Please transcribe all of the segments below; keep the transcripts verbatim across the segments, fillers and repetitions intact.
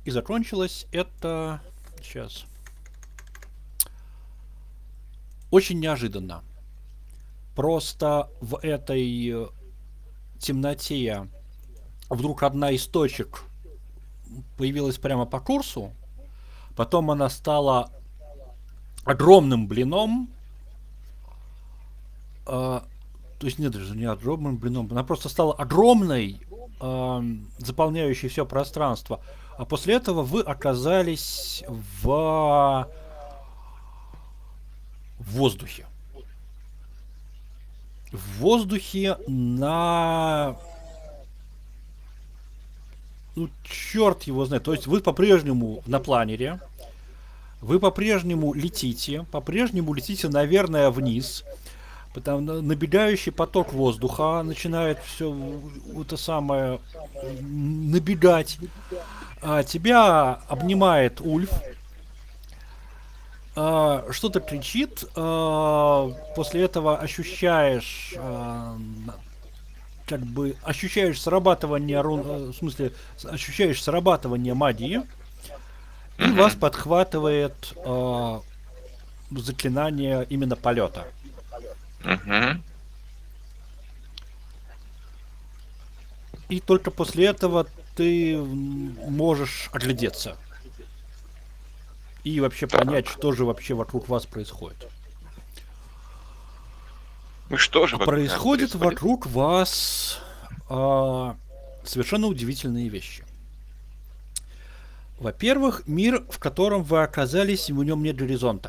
И закончилось это... Сейчас. Очень неожиданно. Просто в этой темноте вдруг одна из точек появилась прямо по курсу. Потом она стала огромным блином. Э, то есть нет, даже не огромным блином. Она просто стала огромной, э, заполняющей все пространство. А после этого вы оказались в, в воздухе. В воздухе на... Ну, черт его знает. То есть вы по-прежнему на планере. Вы по-прежнему летите. По-прежнему летите, наверное, вниз. Потому набегающий поток воздуха начинает все это самое набегать. А тебя обнимает Ульф. А, что-то кричит. А, после этого ощущаешь... А, как бы ощущаешь срабатывание рун, в смысле ощущаешь срабатывание магии, и Мгм. вас подхватывает э, заклинание именно полета. Мгм. И только после этого ты можешь оглядеться и вообще понять, Так. что же вообще вокруг вас происходит. Ну что же А вокруг нас происходит происходит? вокруг вас э, совершенно удивительные вещи. Во-первых, мир, в котором вы оказались, в нем нет горизонта.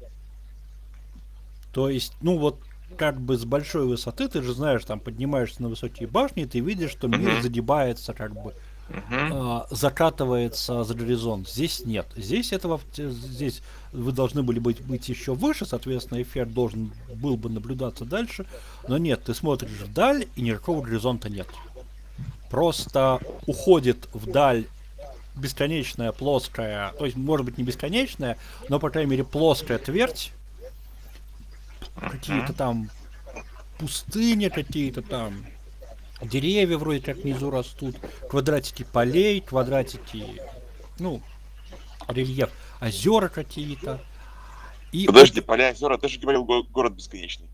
То есть, ну вот, как бы с большой высоты, ты же знаешь, там поднимаешься на высокие башни, и ты видишь, что мир Мгм. загибается, как бы Мгм. э, закатывается за горизонт. Здесь нет. Здесь этого, здесь вы должны были быть, быть еще выше, соответственно, эффект должен был бы наблюдаться дальше. Но нет, ты смотришь вдаль, и никакого горизонта нет. Просто уходит вдаль бесконечная плоская, то есть, может быть, не бесконечная, но, по крайней мере, плоская твердь, какие-то Мгм. там пустыни, какие-то там деревья вроде как внизу растут, квадратики полей, квадратики, ну, рельеф, озера какие-то. И Подожди, об... поля, озера, ты же говорил го- город бесконечный.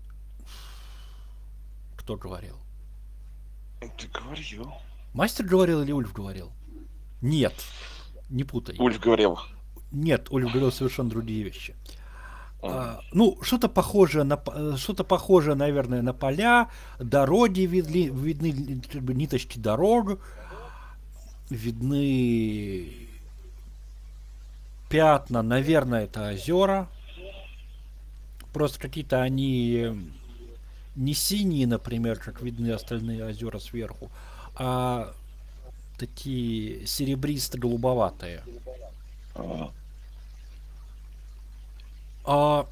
Кто говорил? Ты говорил. Мастер говорил или Ульф говорил? Нет, не путай. Ульф говорил. Нет, Ульф говорил совершенно другие вещи. М. А, ну, что-то похожее на что-то похожее, наверное, на поля, дороги видны, видны как бы ниточки дорог, видны пятна, наверное, это озера. Просто какие-то они не синие, например, как видны остальные озера сверху, а такие серебристо-голубоватые. А. А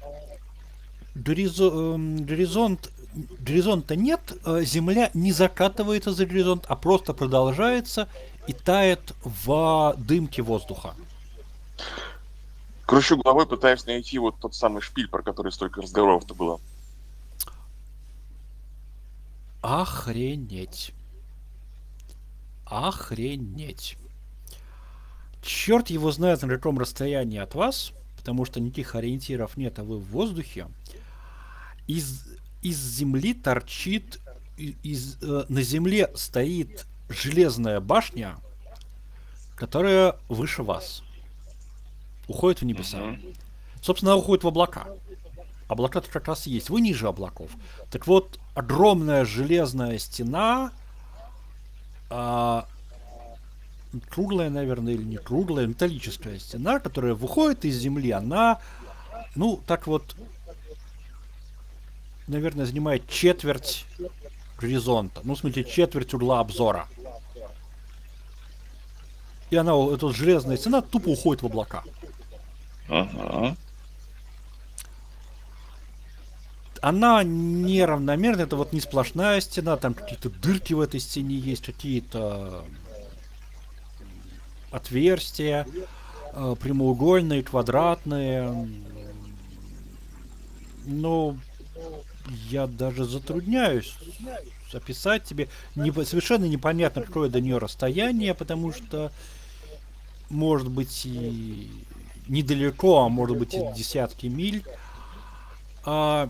горизо- эм, горизонт горизонта нет, э, Земля не закатывается за горизонт, а просто продолжается и тает в дымке воздуха. Кручу головой, пытаюсь найти вот тот самый шпиль, про который столько разговоров-то было. Охренеть. Охренеть. Черт его знает, на каком расстоянии от вас, потому что никаких ориентиров нет, а вы в воздухе. Из, из земли торчит, из, э, на земле стоит железная башня, которая выше вас. Уходит в небеса. Мгм. Собственно, она уходит в облака. Облака-то как раз есть. Вы ниже облаков. Так вот, огромная железная стена, а, круглая, наверное, или не круглая, металлическая стена, которая выходит из земли, она, ну, так вот, наверное, занимает четверть горизонта. Ну, в смысле, четверть угла обзора. И она, эта вот железная стена, тупо уходит в облака. Ага. Она неравномерная, это вот не сплошная стена, там какие-то дырки в этой стене есть, какие-то отверстия, э, прямоугольные, квадратные. Ну, я даже затрудняюсь описать тебе. Не, совершенно непонятно, какое до нее расстояние, потому что может быть и недалеко, а может быть и десятки миль. А,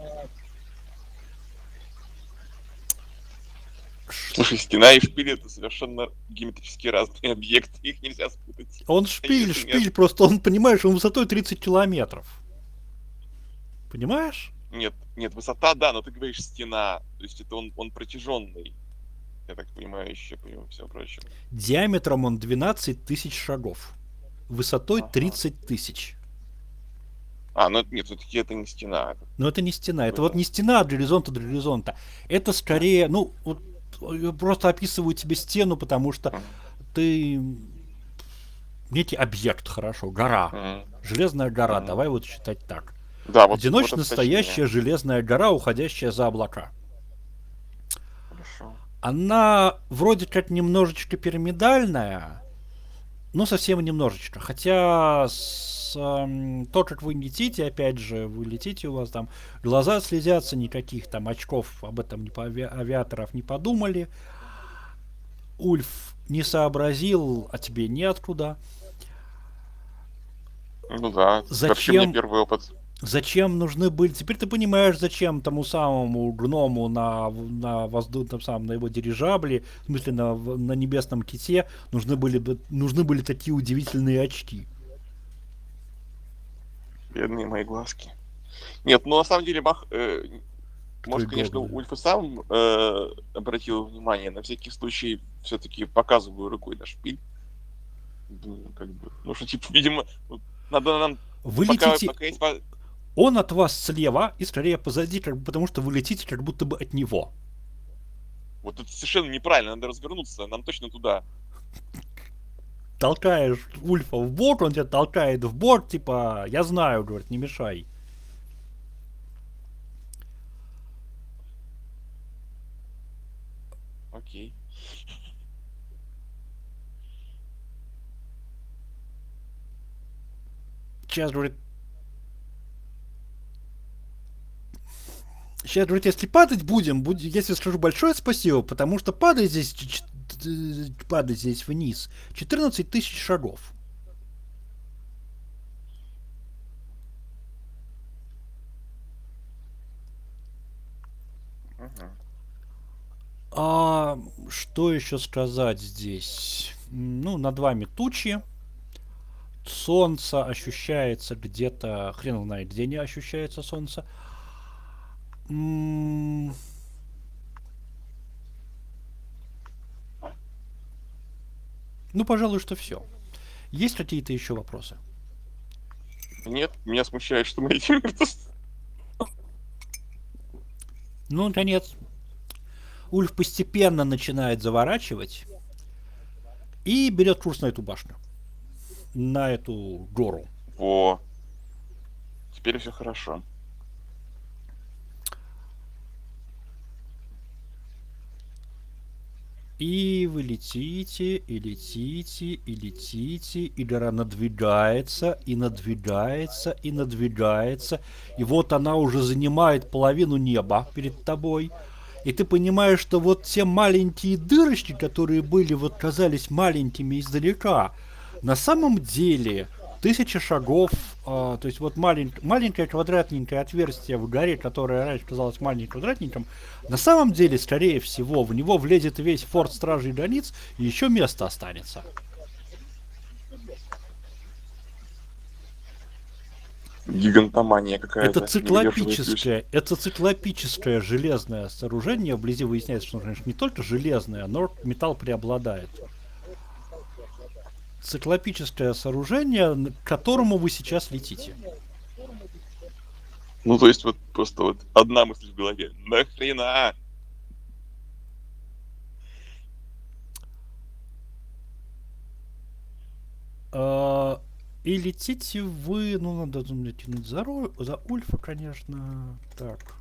Слушай, стена и шпиль это совершенно геометрически разные объекты, их нельзя спутать. он шпиль, Если нет, шпиль, просто он, понимаешь, он высотой тридцать километров. Понимаешь? нет, нет, высота, да, но ты говоришь стена, то есть это он, он протяженный, я так понимаю, еще помимо всего прочего. Диаметром он двенадцать тысяч шагов. Высотой Ага. тридцать тысяч. А, ну нет, все-таки это не стена. Это... Но это не стена. Это вот не стена от горизонта до горизонта. Это скорее, ну, вот я просто описываю тебе стену, потому что Мгм. ты некий объект, хорошо, гора. Мгм. Железная гора, Мгм. давай вот считать так. Да, вот, Одиночная вот это настоящая железная гора, уходящая за облака. Хорошо. Она вроде как немножечко пирамидальная, но совсем немножечко. Хотя с, эм, то, как вы летите, опять же, вы летите, у вас там глаза слезятся, никаких там очков об этом не по ави- авиаторов не подумали. Ульф не сообразил, а тебе неоткуда. Ну да, вообще мне Зачем, первый опыт. зачем нужны были... Теперь ты понимаешь, зачем тому самому гному на, на воздушном самом, на его дирижабле, в смысле на, в- на небесном ките, нужны были, бы- нужны были такие удивительные очки. Бедные мои глазки. Нет, ну на самом деле Бах, э, Твои может, конечно, гоблины. Ульф и сам э, обратил внимание, на всякий случай все-таки показываю рукой на шпиль. Ну, как бы, ну что, типа, видимо, вот надо нам, Вы пока, летите... пока есть... по- Он от вас слева и скорее позади, как бы, потому что вы летите как будто бы от него. Вот это совершенно неправильно, надо развернуться, нам точно туда. Толкаешь Ульфа в бок, он тебя толкает в бок, типа, я знаю, говорит, не мешай. Окей. Сейчас, говорит, сейчас, говорит, если падать будем, будь, я тебе скажу большое спасибо, потому что падать здесь, ч- ч- т- падать здесь вниз четырнадцать тысяч шагов. Мгм. А что еще сказать здесь? М, Ну, над вами тучи. Солнце ощущается где-то, хрен знает, где не ощущается солнце. М, Ну, пожалуй, что все. Есть какие-то еще вопросы? Нет, меня смущает, что мы летим. Ну, наконец, Ульф постепенно начинает заворачивать и берет курс на эту башню, на эту гору. Во, теперь все хорошо. И вы летите, и летите, и летите, и гора надвигается, и надвигается, и надвигается. И вот она уже занимает половину неба перед тобой. И ты понимаешь, что вот те маленькие дырочки, которые были, вот казались маленькими издалека, на самом деле тысяча шагов, а, то есть вот малень- маленькое квадратненькое отверстие в горе, которое раньше казалось маленьким квадратненьким, на самом деле, скорее всего, в него влезет весь форт Стражей Границ, и еще место останется. Гигантомания Это какая-то, не выдерживает ключ. циклопическое, это циклопическое железное сооружение. Вблизи выясняется, что, конечно, не только железное, но металл преобладает. Циклопическое сооружение, к которому вы сейчас летите. Ну, то есть вот просто вот одна мысль в голове. Нахрена? А, И летите вы, ну, надо тянуть за, Ро- за Ульфа, конечно. Так.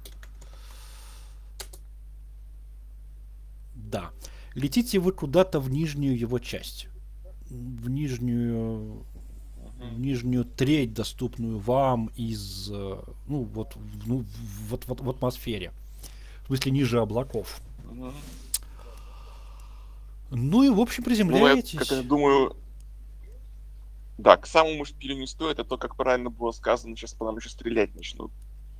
Да. Летите вы куда-то в нижнюю его часть. В нижнюю в Мгм. нижнюю треть, доступную вам из, э, ну, вот, в- ну, в- вот, вот в атмосфере. В смысле, ниже облаков. Мгм. Ну и, в общем, Ну, я как я приземляетесь. думаю, Да, к самому шпилю не стоит, а то, как правильно было сказано, сейчас по нам еще стрелять начнут.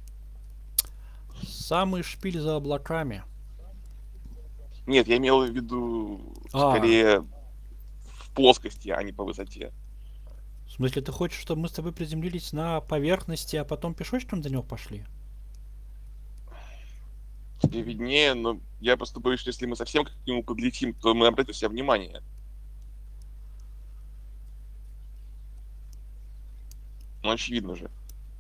Самый шпиль за облаками. Нет, я имел в виду А, скорее в плоскости, а не по высоте. в смысле, ты хочешь, чтобы мы с тобой приземлились на поверхности, а потом пешочком до него пошли? Тебе виднее, но я просто боюсь, что если мы совсем к нему подлетим, то мы обратим на себя внимание. Ну, очевидно же.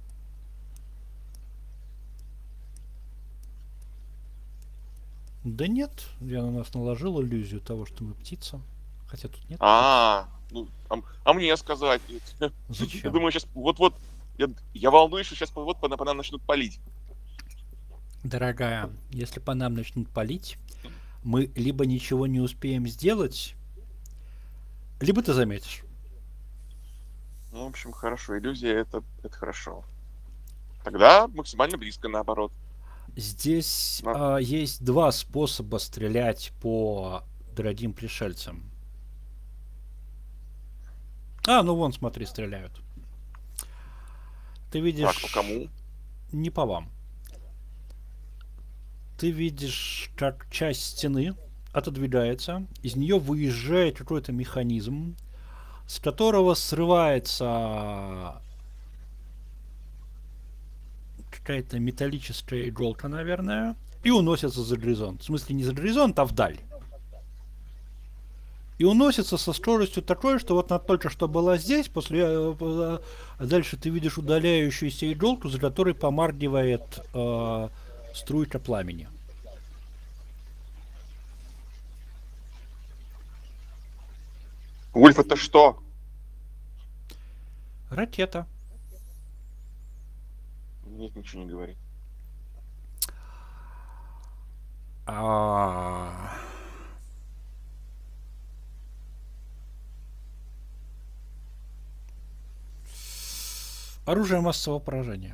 Да нет, я на нас наложил иллюзию того, что мы птица. Хотя тут нет птиц. А, ну, а, м- а мне сказать? Я Зачем? думаю, сейчас вот-вот, я, я волнуюсь, что сейчас вот по, по нам начнут палить. Дорогая, если по нам начнут палить, мы либо ничего не успеем сделать, либо ты заметишь. Ну, в общем, хорошо, иллюзия это, это хорошо. Тогда максимально близко, наоборот. Здесь Но- а, есть два способа стрелять по дорогим пришельцам. А, ну вон, смотри, стреляют. Ты так, по видишь, кому? не по вам. Ты видишь, как часть стены отодвигается, из нее выезжает какой-то механизм, с которого срывается какая-то металлическая иголка, наверное, и уносится за горизонт. В смысле, не за горизонт, а вдаль. И уносится со скоростью такой, что вот она только что была здесь, после э, э, дальше ты видишь удаляющуюся иголку, за которой помаргивает э, струйка пламени. Ульф, это что? Ракета. Нет, ничего не говорит. А, Оружие массового поражения.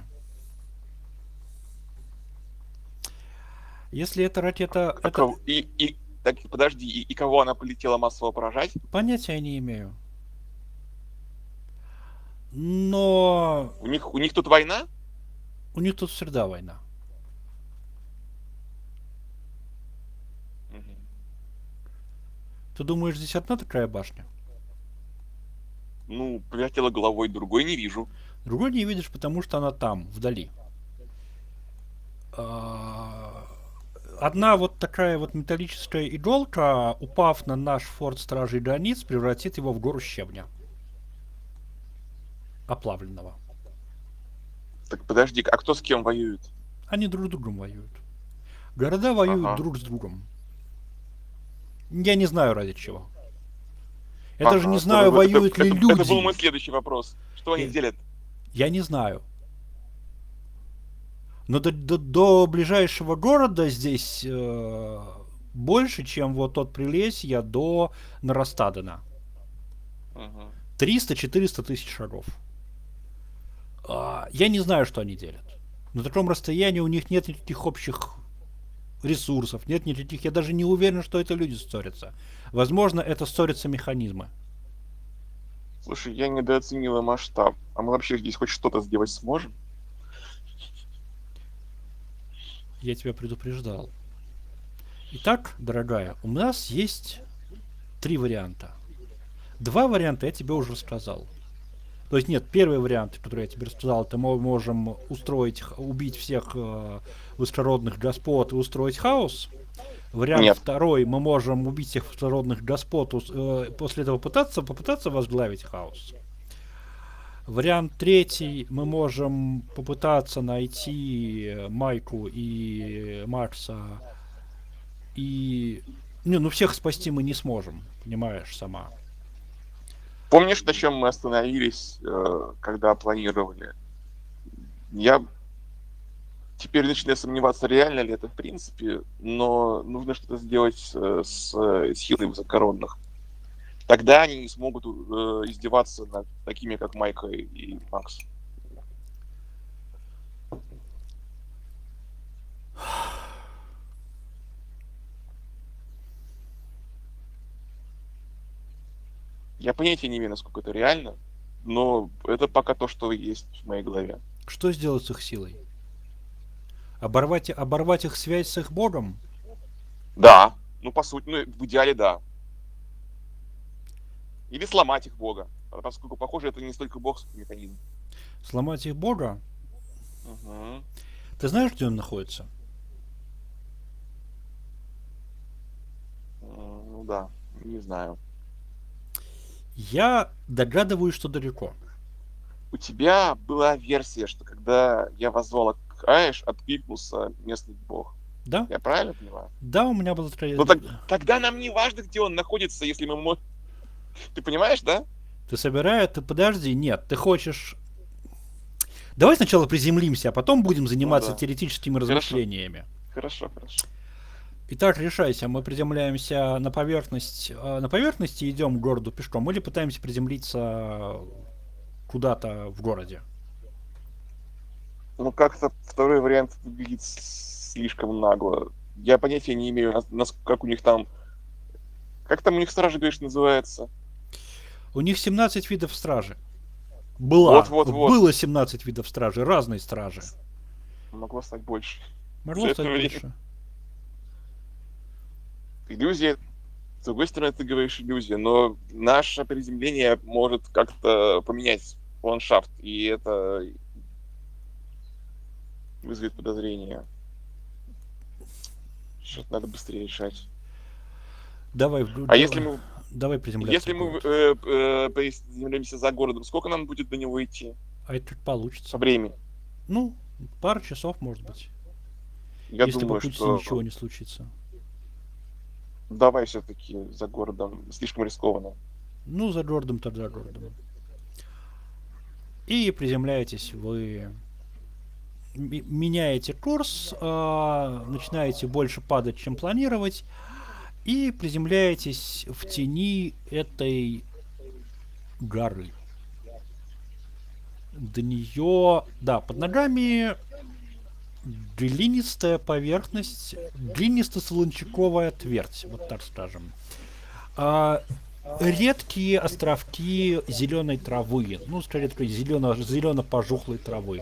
Если эта ракета, А это кого- И, и, так, подожди, и, и кого она полетела массово поражать? понятия не имею. Но У них, у них тут война? у них тут всегда война. Мгм. Ты думаешь, здесь одна такая башня? Ну, повертела головой, другой не вижу. Другой не видишь, потому что она там, вдали. А, Одна вот такая вот металлическая иголка, упав на наш форт Стражей Границ, превратит его в гору щебня. Оплавленного. Так подожди, а кто с кем воюет? Они друг с другом воюют. Города воюют Ага, друг с другом. Я не знаю ради чего. Я даже не ага. Это, знаю, это, воюют ли это, это был мой люди. следующий вопрос. Что они Я, делят? я не знаю. Но до, до, до ближайшего города здесь э, больше, чем вот от Прилесья до Наростадена. Мгм. триста-четыреста тысяч шагов. А, я не знаю, что они делят. На таком расстоянии у них нет никаких общих ресурсов, нет никаких... Я даже не уверен, что это люди ссорятся. Возможно, это ссорятся механизмы. Слушай, я недооценила масштаб. А мы вообще здесь хоть что-то сделать сможем? Я тебя предупреждал. Итак, дорогая, у нас есть три варианта. Два варианта я тебе уже рассказал. То есть нет, первый вариант, который я тебе рассказал, это мы можем устроить, убить всех э, высокородных господ и устроить хаос. Вариант Нет. второй, мы можем убить всех высокородных господ, э, после этого пытаться, попытаться возглавить хаос. Вариант третий, мы можем попытаться найти Майку и Макса и... Не, ну всех спасти мы не сможем, понимаешь, сама. Помнишь, на чем мы остановились, э, когда планировали? Я теперь начинаю сомневаться, реально ли это в принципе, но нужно что-то сделать э, с э, силой высокородных. Тогда они не смогут э, издеваться над такими, как Майка и Макс. Я понятия не имею, насколько это реально, но это пока то, что есть в моей голове. Что сделать с их силой? Оборвать, оборвать их связь с их богом? Да, ну по сути, ну в идеале да. Или сломать их бога, поскольку, похоже, это не столько бог, сколько механизм. Сломать их бога? Угу. Ты знаешь, где он находится? Ну да, не знаю. Я догадываюсь, что далеко. У тебя была версия, что когда я возвал Аэш, откликнулся местный бог. Да? Я правильно понимаю? Да, у меня было такая... Ну так, тогда нам не важно, где он находится, если мы можем... Ты понимаешь, да? Ты собираешь, ты подожди, нет, ты хочешь... Давай сначала приземлимся, а потом будем заниматься Ну да. теоретическими Хорошо. размышлениями. Хорошо, хорошо. Итак, решайся, мы приземляемся на поверхность, э, на поверхности идем к городу пешком или пытаемся приземлиться куда-то в городе. Ну как-то второй вариант выглядит с- слишком нагло. Я понятия не имею, нас- нас- как у них там... Как там у них стражи, говоришь, называется? У них семнадцать видов стражи. Была. Вот-вот-вот. Было семнадцать видов стражи, разные стражи. Могло стать больше. Могло За стать это время. больше. Иллюзия. С другой стороны, ты говоришь иллюзия, но наше приземление может как-то поменять ландшафт, и это вызовет подозрения. Что-то надо быстрее решать. Давай, в- А да- если мы, давай приземляться если в мы город. э, э, приземлимся за городом, сколько нам будет до него идти А это получится. по времени? Ну, пару часов, может быть. Я если думаю, по пути что ничего не случится. давай все-таки за городом. Слишком рискованно. Ну, за городом, тогда за городом. И приземляетесь вы... м- меняете курс, а, начинаете больше падать, чем планировать, и приземляетесь в тени этой горы. До нее, да, под ногами глинистая поверхность, глинисто-солончаковая твердь, вот так скажем. А, редкие островки зеленой травы, ну, скорее такой зелено- зелено-пожухлой травы.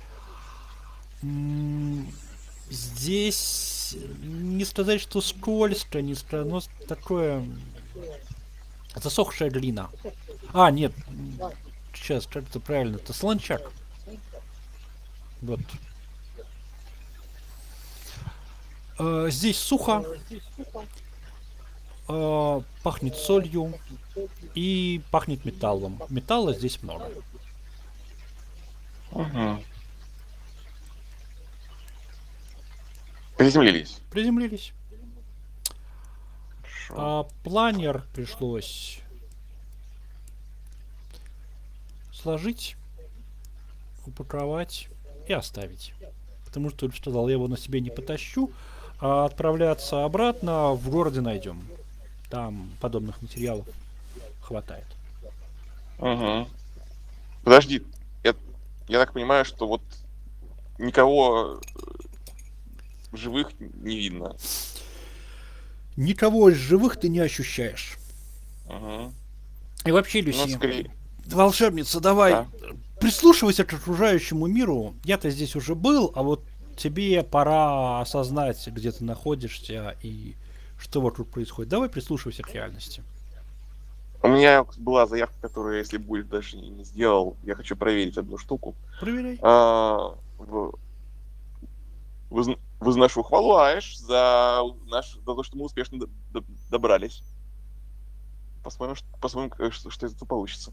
М, Здесь не сказать, что скользко, не сказать, но такое засохшая глина. А, нет, сейчас, как это правильно, это слончак. Вот. Э, здесь сухо, э, пахнет солью и пахнет металлом. Металла здесь много. Угу. Приземлились. Приземлились. Хорошо. А планер пришлось сложить, упаковать и оставить. Потому что, я сказал, я его на себе не потащу, а отправляться обратно в городе найдем. Там подобных материалов хватает. Угу. Подожди, я, я так понимаю, что вот никого э, живых не видно. Никого из живых ты не ощущаешь. Угу. И вообще, Ну, Люси, скорее. волшебница, давай, Да. прислушивайся к окружающему миру. Я-то здесь уже был, а вот тебе пора осознать, где ты находишься и что вокруг происходит. Давай прислушивайся к реальности. У меня была заявка, которую, если будет дальше не, не сделал, я хочу проверить одну штуку. Проверяй. А, в- возн- возношу хвалу Аэш за, наш, за то, что мы успешно д- д- добрались. Посмотрим, что, посмотрим, э, что, что из этого получится.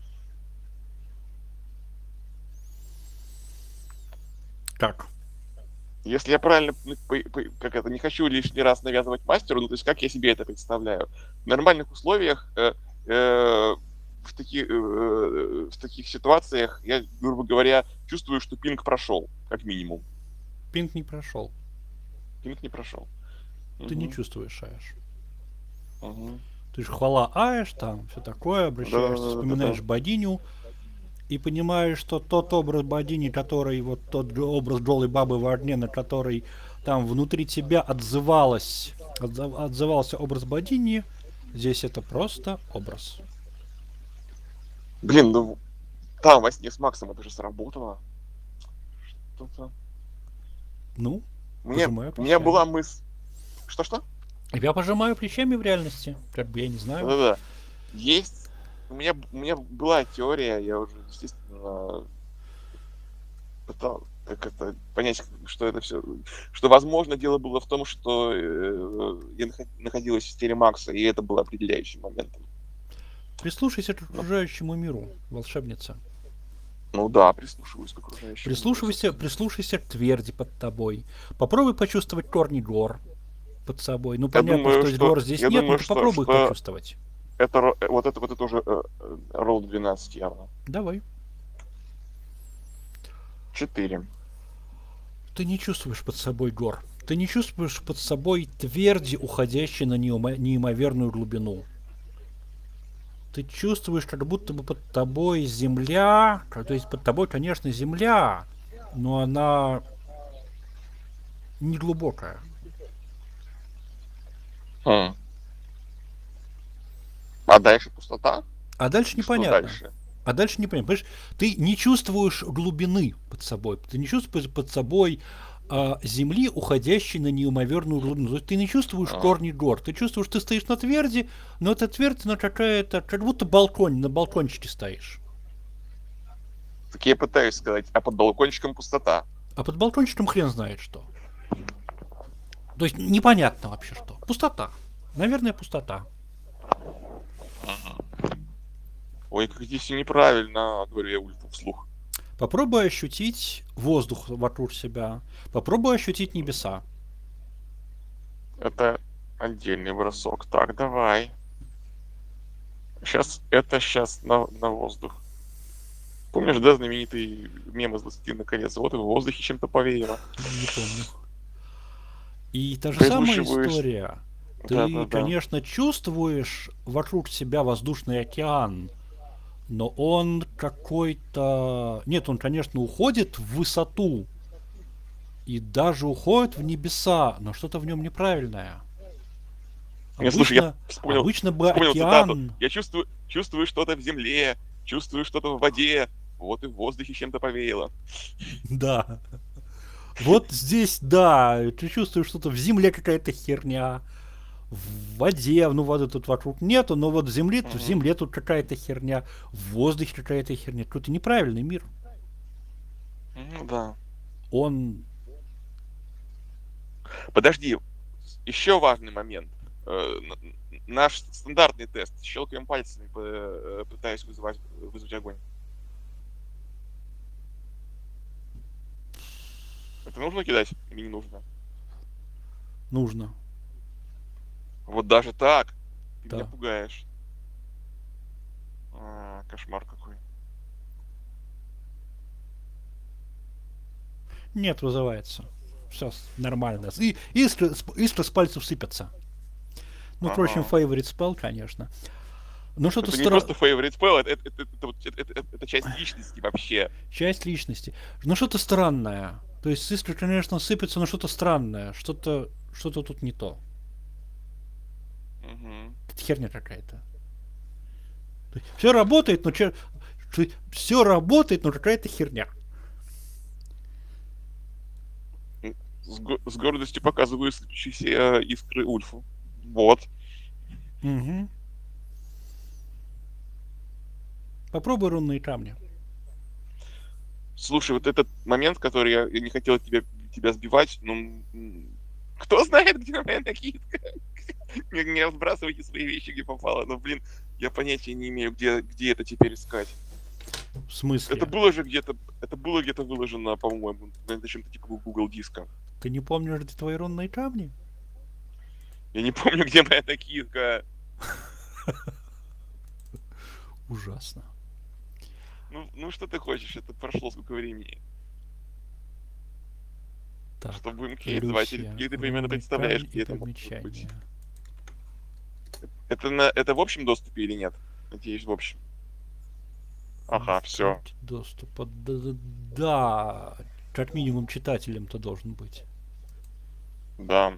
Как? Если я правильно, ну, по- по- как это, не хочу лишний раз навязывать мастеру, ну то есть как я себе это представляю? В нормальных условиях, э, э, в, таки, э, в таких ситуациях я, грубо говоря, чувствую, что пинг прошел, как минимум. Пинг не прошел. Пинг не прошел. Ты не чувствуешь, Шаеш. Угу. Ты же хвала Аэш, там все такое, обращаешься, Да-да-да-да-да. вспоминаешь богиню и понимаешь, что тот образ богини, который, вот тот г- образ голой бабы в огне, на который там внутри тебя отзывалась, отзыв- отзывался образ богини, здесь это просто образ. Блин, ну там во сне с Максом это же сработало. Что-то... Ну, Мне, пожимаю у меня плечами. была мысль... Что-что? Я пожимаю плечами в реальности. Как бы я не знаю. Да-да-да. Есть... У меня, у меня была теория, я уже, естественно, пытал, как это, понять, что это все... Что, возможно, дело было в том, что э, я наход- находилась в теле Макса, и это было определяющим моментом. Прислушайся к Ну, окружающему миру, волшебница. ну да, прислушиваюсь к окружающему миру, Прислушивайся, собственно. прислушайся к тверди под тобой. Попробуй почувствовать корни гор под собой. Ну, Я понятно, думаю, что что... гор здесь Я нет, но думаю, ты что, попробуй их что почувствовать. это, ро- э, вот это вот это уже э, э, ролл двенадцать явно. Давай. Четыре. Ты не чувствуешь под собой гор. Ты не чувствуешь под собой тверди, уходящей на неумо- неимоверную глубину. Ты чувствуешь, как будто бы под тобой земля, ка- то есть под тобой, конечно, земля, но она не глубокая. Хм. А дальше пустота? А дальше И что непонятно. дальше? А дальше непонятно. Понимаешь, ты не чувствуешь глубины под собой. Ты не чувствуешь под собой а, земли, уходящей на неимоверную глубину. То есть ты не чувствуешь А. корни гор. Ты чувствуешь, ты стоишь на тверди, но эта твердь, она какая-то, как будто балкон, на балкончике стоишь. Так я пытаюсь сказать, а под балкончиком пустота. А под балкончиком хрен знает что. То есть непонятно вообще что. Пустота. Наверное, пустота. Ой, как здесь все неправильно, говорю я Ульфу вслух. Попробуй ощутить воздух вокруг себя. Попробуй ощутить небеса. Это отдельный бросок. Так, давай. Сейчас, это сейчас на, на воздух. Помнишь, да, знаменитый мем из «Властелина колец»? Вот и в воздухе чем-то повеяло. Не помню. И та же самая Прислушиваюсь. история. Ты, Да-да-да. конечно, чувствуешь вокруг себя воздушный океан, но он какой-то... Нет, он, конечно, уходит в высоту и даже уходит в небеса, но что-то в нем неправильное. Не, слушай, я Обычно, вспомнил, обычно бы вспомнил цитату. океан... Я чувствую, чувствую что-то в земле, чувствую что-то в воде. Вот и в воздухе чем-то повеяло. Да. Вот здесь, да, ты чувствуешь что-то в земле какая-то херня, в воде, ну воды тут вокруг нету, но вот в земле, в Угу. земле тут какая-то херня, в воздухе какая-то херня. Какой-то неправильный мир. Ну да. Он... Подожди, еще важный момент. Э, н- Наш стандартный тест. Щелкаем пальцами, п- э, пытаясь вызывать, вызвать огонь. Это нужно кидать или не нужно? нужно. Вот даже так. Ты меня Да. пугаешь. А, кошмар какой. Нет, вызывается. Все нормально. И искры, с- искры с пальцев сыпятся. Ну, впрочем, Ага. favorite spell, конечно. Но что-то Это не стра... просто favorite spell, это, это, это, это, вот- это- это- это часть личности вообще. Часть личности. Но что-то странное. То есть искры, конечно, сыпятся, но что-то странное. Что-то что-то тут не то. Мгм. Это херня какая-то. Все работает, но че... все работает, но какая-то херня. С, го- с гордостью показываю сыпущиеся э, искры Ульфу. Вот. Угу. Попробуй рунные камни. Слушай, вот этот момент, который я, я не хотел тебя, тебя сбивать, ну, м, кто знает, где моя накидка? Не, не разбрасывайте свои вещи, где попало. Но, блин, я понятия не имею, где, где это теперь искать. В смысле? Это было же где-то, это было где-то выложено, по-моему, на чем-то типа Google диска. Ты не помнишь, где твои рунные камни? Я не помню, где моя накидка. Ужасно. Ну, ну что ты хочешь? Это прошло сколько времени. Так, Что будем кейт звать? Или, Люсия, или ты примерно рунные представляешь, камни и где это может быть? примечания. Это, на, это в общем доступе или нет? Надеюсь, в общем. Ага, все. Открыть доступа. Да, да, да, как минимум читателем-то должен быть. Да.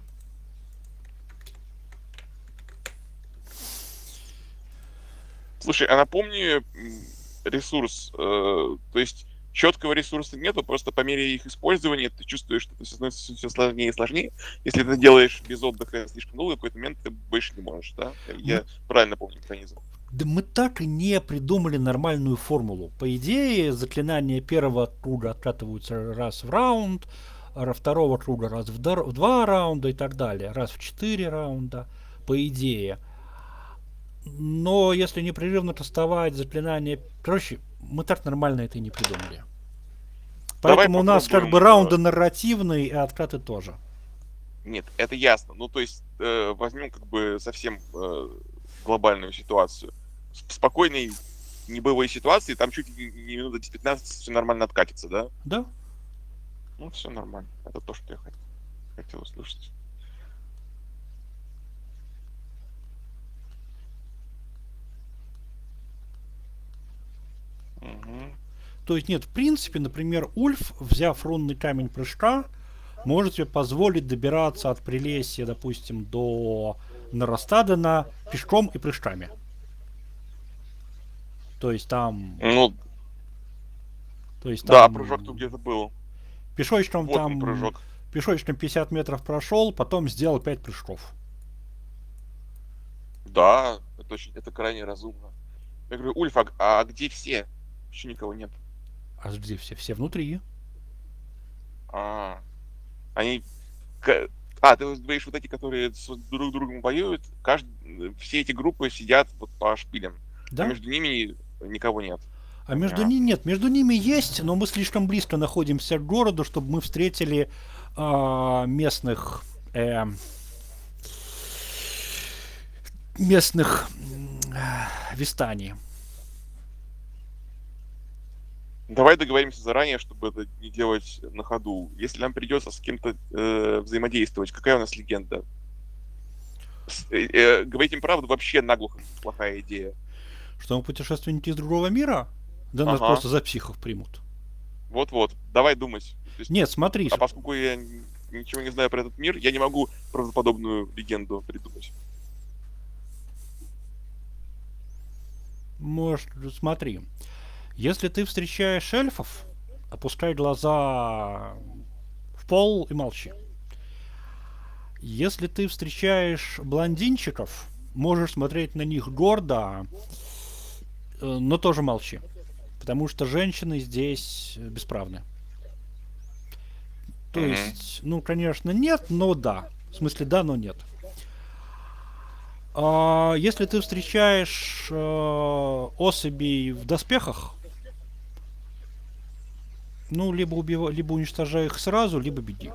Слушай, а напомни, м, ресурс, э, то есть четкого ресурса нету, просто по мере их использования ты чувствуешь, что это становится все сложнее и сложнее. Если ты делаешь без отдыха слишком долго, в какой-то момент ты больше не можешь, да? Мы, Я правильно помню механизм. да мы так и не придумали нормальную формулу. По идее, заклинания первого круга откатываются раз в раунд, а второго круга раз в, дар- в два раунда и так далее, раз в четыре раунда, по идее. Но если непрерывно кастовать заклинания... Короче, мы так нормально это и не придумали. Давай Поэтому у нас как бы попробуем. э, раунды нарративные, и откаты тоже. Нет, это ясно. Ну, то есть э, возьмем как бы совсем э, глобальную ситуацию. В спокойной небывой ситуации там чуть ли не минута пятнадцать все нормально откатится, да? Да? Ну, все нормально. Это то, что я хотел, хотел услышать. Мгм. То есть нет, в принципе, например, Ульф, взяв рунный камень прыжка, может себе позволить добираться от Прелесья, допустим, до Нарастадена пешком и прыжками. То есть там... Ну, То есть да, там... прыжок тут где-то был. Пешочком Вот он, там... прыжок. Пешочком пятьдесят метров прошел, потом сделал пять прыжков. Да, это очень, это крайне разумно. Я говорю, Ульф, а, а где все? Еще никого нет. А где все? Все внутри. А, они... к- А, ты говоришь, вот эти, которые с друг другом воюют, кажд... все эти группы сидят вот по шпилям, а Да? между ними никого нет. А между Понятно. ними нет. Между ними есть, но мы слишком близко находимся к городу, чтобы мы встретили а, местных... э, местных м, э, Вистаний. Давай договоримся заранее, чтобы это не делать на ходу. Если нам придется с кем-то э, взаимодействовать, какая у нас легенда? С- э, э, говорить им правду вообще наглухо плохая идея. Что мы путешественники из другого мира? Да нас Ага, просто за психов примут. вот-вот. Давай думать. То есть, Нет, смотри, а поскольку я н- ничего не знаю про этот мир, я не могу правдоподобную легенду придумать. может, смотри. Если ты встречаешь эльфов, опускай глаза в пол и молчи. Если ты встречаешь блондинчиков, можешь смотреть на них гордо, э, но тоже молчи. Потому что женщины здесь бесправны. То Мгм. есть, ну, конечно, нет, но да. В смысле, да, но нет. А если ты встречаешь э, особей в доспехах, ну, либо, убива- либо уничтожай их сразу, либо беги.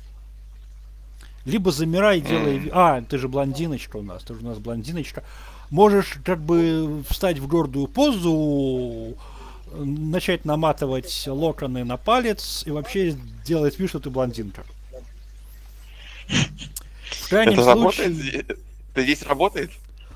Либо замирай, делай... ви- М. А, ты же блондиночка у нас, ты же у нас блондиночка. Можешь как бы встать в гордую позу, э, начать наматывать локоны на палец и вообще делать вид, что ты блондинка. В крайнем Это работает? случае... зе- Это здесь работает?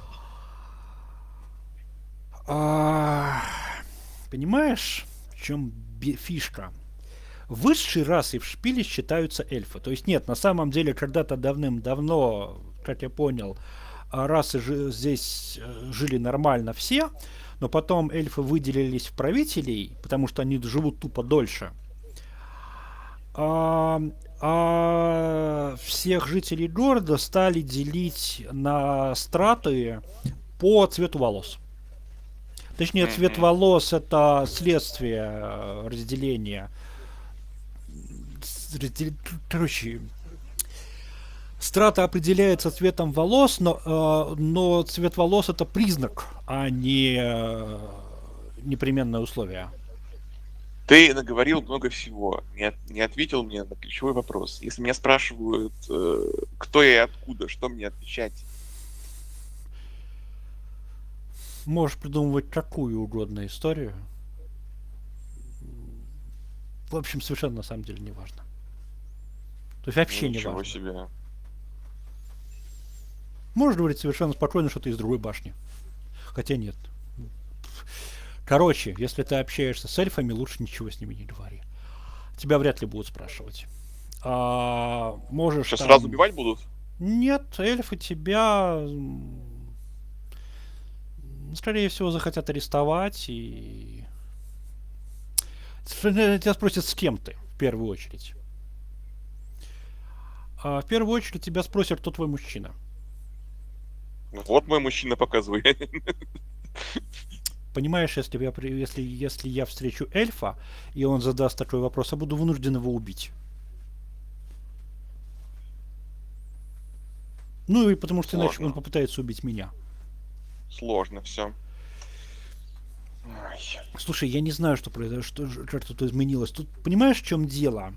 а, Понимаешь, в чем фишка? Высшей расой в шпиле считаются эльфы. То есть нет, на самом деле когда-то давным-давно, как я понял, а, расы жи- здесь э, жили нормально все, но потом эльфы выделились в правителей, потому что они живут тупо дольше. А, а всех жителей города стали делить на страты по цвету волос. Точнее, цвет Мгм. волос это следствие э, разделения. С- раздел- Короче, страта определяется цветом волос, но, э, но цвет волос это признак, а не э, непременное условие. Ты наговорил много всего, не, от- не ответил мне на ключевой вопрос. Если меня спрашивают, э, кто я и откуда, что мне отвечать? Можешь придумывать какую угодно историю. В общем, совершенно на самом деле не важно. То есть вообще не Ничего важно. себе. Можешь говорить совершенно спокойно, что ты из другой башни. Хотя нет. Короче, если ты общаешься с эльфами, лучше ничего с ними не говори. Тебя вряд ли будут спрашивать. А, можешь Сейчас сразу там... убивать будут? Нет, эльфы тебя, м, скорее всего, захотят арестовать и Совершенно тебя спросят, с кем ты, в первую очередь. А в первую очередь тебя спросят, кто твой мужчина. Вот мой мужчина, показывай. Понимаешь, если я, при- если, если я встречу эльфа, и он задаст такой вопрос, я буду вынужден его убить. Ну и потому что иначе Сложно. он попытается убить меня. Сложно все. Слушай, я не знаю, что произошло, что, ж- как тут изменилось. Тут понимаешь, в чем дело?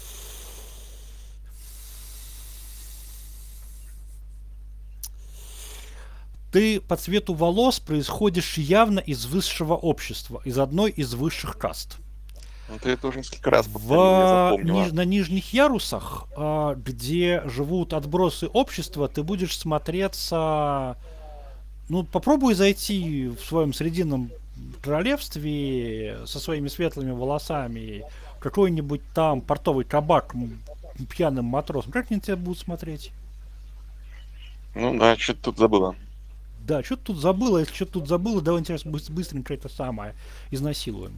Ты по цвету волос происходишь явно из высшего общества, из одной из высших каст. Ну, ты это уже несколько раз повторил, я В запомнила. ниж- на нижних ярусах, а, где живут отбросы общества, ты будешь смотреться. Ну, попробуй зайти в своем срединном королевстве со своими светлыми волосами в какой-нибудь там портовый кабак м, пьяным матросом. Как они тебя будут смотреть? Ну да, что-то тут забыла. Да, что ты тут забыла? Если что-то тут забыла, давай сейчас быс- быстренько это самое изнасилуем.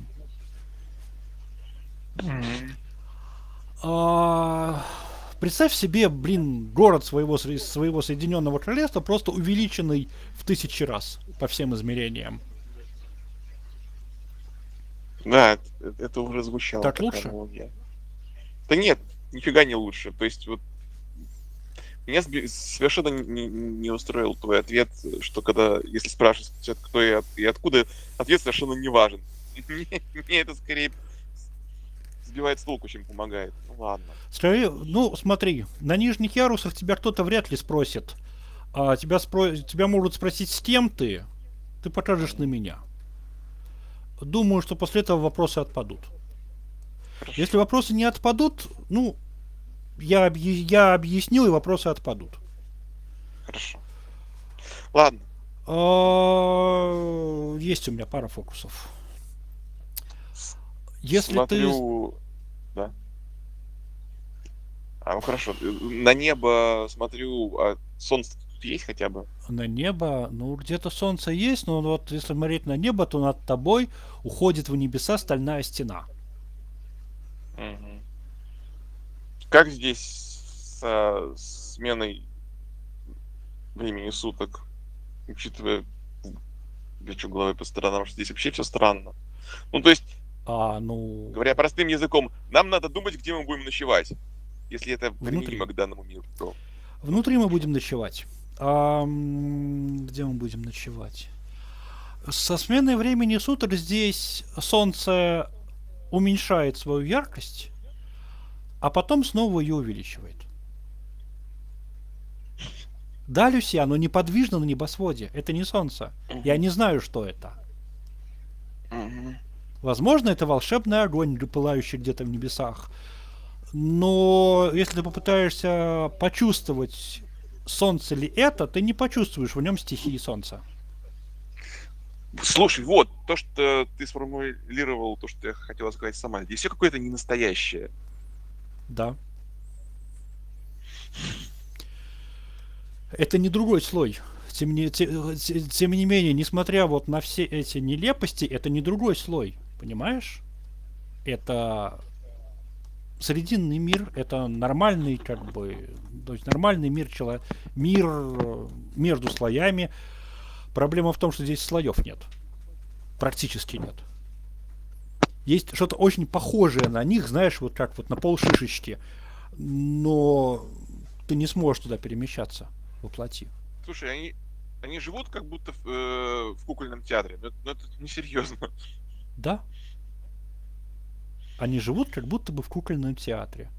А, представь себе, блин, город своего, сре- своего Соединенного Королевства, просто увеличенный в тысячи раз по всем измерениям. Да, это, это уже звучало. Так такая лучше? аналогия. Да нет, нифига не лучше. То есть вот меня сби- совершенно не, не устроил твой ответ, что когда, если спрашивают, кто и, от- и откуда, ответ совершенно не важен. Мне, мне это скорее сбивает с толку, чем помогает. Ну ладно. Скорее, ну, смотри, на нижних ярусах тебя кто-то вряд ли спросит. А тебя, спро... тебя могут спросить, с кем ты, ты покажешь на меня. Думаю, что после этого вопросы отпадут. Хорошо. Если вопросы не отпадут, ну, я, объ... я объяснил, и вопросы отпадут. Хорошо. Ладно. А, есть у меня пара фокусов. Если Смотрю... Да. А, ну хорошо. На небо смотрю, а солнце тут есть хотя бы? ты на небо, ну, где-то солнце есть, но вот если смотреть на небо, то над тобой уходит в небеса стальная стена. Мгм. Как здесь со сменой времени суток, учитывая, верчу головой по сторонам, что здесь вообще все странно. Ну, то есть, А, ну, говоря простым языком, нам надо думать, где мы будем ночевать, если это внутри. применимо к данному миру. То Внутри мы будем ночевать. А, м, где мы будем ночевать? Со сменой времени суток здесь солнце уменьшает свою яркость, а потом снова ее увеличивает. Да, Люси, оно неподвижно на небосводе. Это не солнце. Я Мгм. не знаю, что это. Мгм. Возможно, это волшебный огонь, пылающий где-то в небесах. Но если ты попытаешься почувствовать, солнце ли это, ты не почувствуешь в нем стихии солнца. Слушай, вот, то, что ты сформулировал, то, что я хотела сказать сама, здесь все какое-то ненастоящее. Да. Это не другой слой. Тем не, те- те- тем не менее, несмотря вот на все эти нелепости, это не другой слой. Понимаешь? Это срединный мир, это нормальный, как бы, то есть нормальный мир, чело- мир э, между слоями. Проблема в том, что здесь слоев нет. Практически нет. Есть что-то очень похожее на них, знаешь, вот как вот на полшишечки. Но ты не сможешь туда перемещаться воплоти. Слушай, они, они живут как будто в, э, в кукольном театре, но, это- но это несерьезно. Да? Они живут как будто бы в кукольном театре.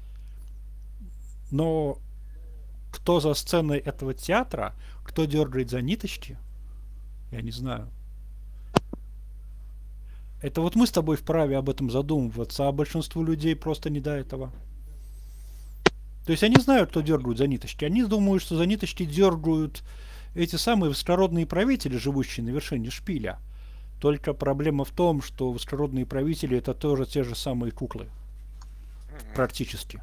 Но кто за сценой этого театра, кто дергает за ниточки, я не знаю. Это вот мы с тобой вправе об этом задумываться, а большинству людей просто не до этого. То есть они знают, кто дергают за ниточки. Они думают, что за ниточки дергают эти самые высокородные правители, живущие на вершине шпиля. Только проблема в том, что высокородные правители это тоже те же самые куклы. Мгм. Практически.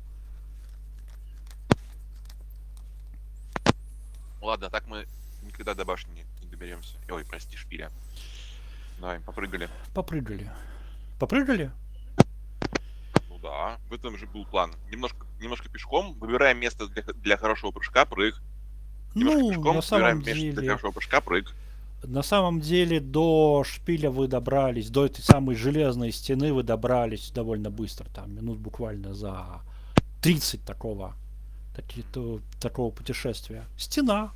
Ладно, так мы никогда до башни не доберемся. Ой, прости, шпиля. Давай, попрыгали. Попрыгали. Попрыгали? Ну да, в этом же был план. Немножко, немножко пешком, выбираем место для, для хорошего прыжка, прыг. Немножко Ну, на пешком, выбираем самом место для деле, хорошего прыжка, прыг. на самом деле до шпиля вы добрались, до этой самой железной стены вы добрались довольно быстро, там минут буквально за тридцать такого, таки- то- такого путешествия. Стена.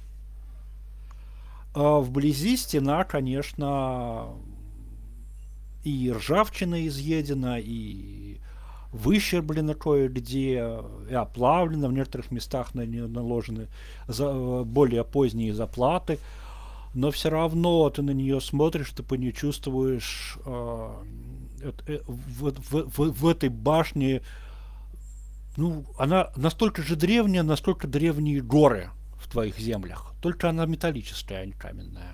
А вблизи стена, конечно, и ржавчина изъедена, и выщерблено кое-где, и оплавлено, в некоторых местах на нее наложены за, более поздние заплаты, но все равно ты на нее смотришь, ты по ней чувствуешь э, э, в, в, в, в этой башне, ну, она настолько же древняя, настолько древние горы в твоих землях, только она металлическая, а не каменная.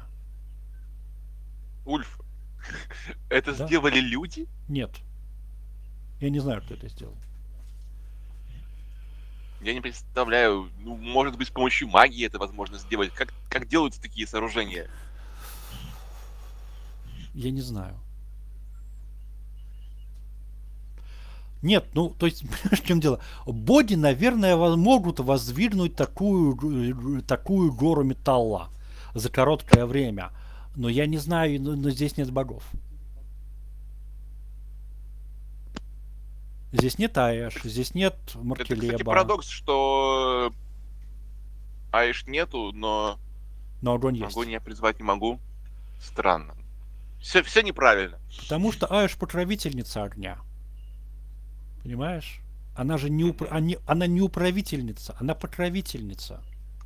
Ульф, это Да? сделали люди? Нет. Я не знаю, кто это сделал. Я не представляю. Ну, может быть, с помощью магии это возможно сделать. Как, как делаются такие сооружения? Я не знаю. Нет, ну, то есть, понимаешь, в чем дело? Боди, наверное, во- могут воздвигнуть такую, г- такую гору металла за короткое время. Но я не знаю, но, но здесь нет богов. Здесь нет Аэш, здесь нет Это, кстати, Маркелеба, парадокс, что Аиш нету, но но огонь есть. огонь я призвать не могу. Странно. Все, все неправильно. Потому что Аэш покровительница огня. Понимаешь? Она же не, упра- Мгм, они- она не управительница, она покровительница.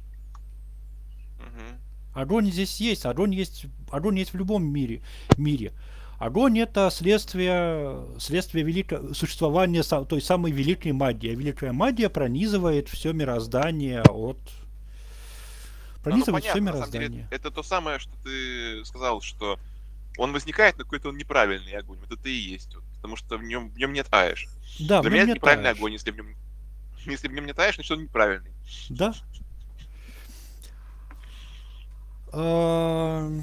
мгм. Огонь здесь есть, огонь есть, огонь есть в любом мире. мире. Огонь это следствие, следствие великого существования са- той самой великой магии. А великая магия пронизывает все мироздание от... А, ну Пронизывает все понятно, на самом деле мироздание. это то самое, что ты сказал, что он возникает, но какой-то он неправильный огонь. Вот это и есть. Вот, потому что в нем, в нем нет Аиш. Да, в Для меня нем это не неправильный таешь. огонь, если в нем, если в нем нет Аиш, значит он неправильный. Да? Эм,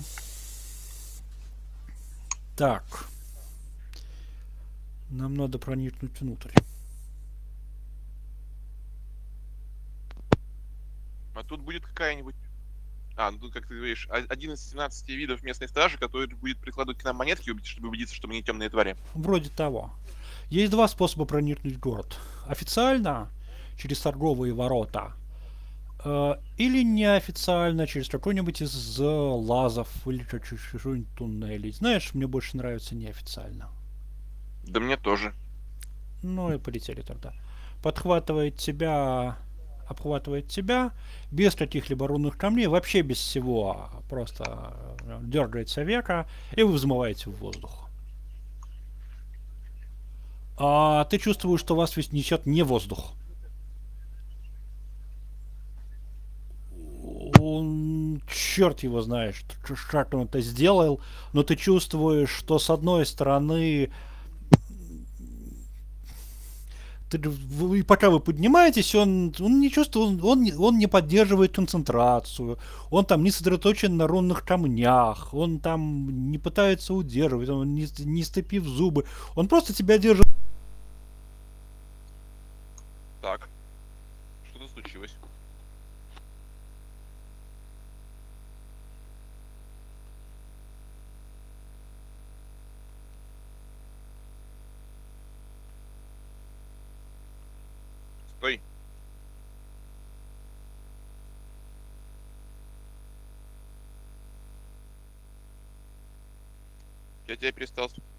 Так. Нам надо проникнуть внутрь. А тут будет какая-нибудь... А, ну тут, как ты говоришь, о- один из семнадцати видов местной стражи, который будет прикладывать к нам монетки, убедить- чтобы убедиться, что мы не темные твари. Вроде того. Есть два способа проникнуть в город. Официально, через торговые ворота, э, или неофициально, через какой-нибудь из э, лазов или через какой-нибудь туннелей. Знаешь, мне больше нравится неофициально. Да мне тоже. Ну и полетели тогда. Подхватывает тебя, обхватывает тебя, без каких-либо рунных камней, вообще без всего, просто э, дергается века, и вы взмываете в воздух. А ты чувствуешь, что вас ведь несет не воздух. Он, черт его знает, ш- как он это сделал, но ты чувствуешь, что с одной стороны, ты, вы- пока вы поднимаетесь, он, он не чувствует, он, не- он не поддерживает концентрацию, он там не сосредоточен на рунных камнях, он там не пытается удерживать, он не, не сцепив зубы, он просто тебя держит. Так, что-то случилось. Стой. Я тебя перестал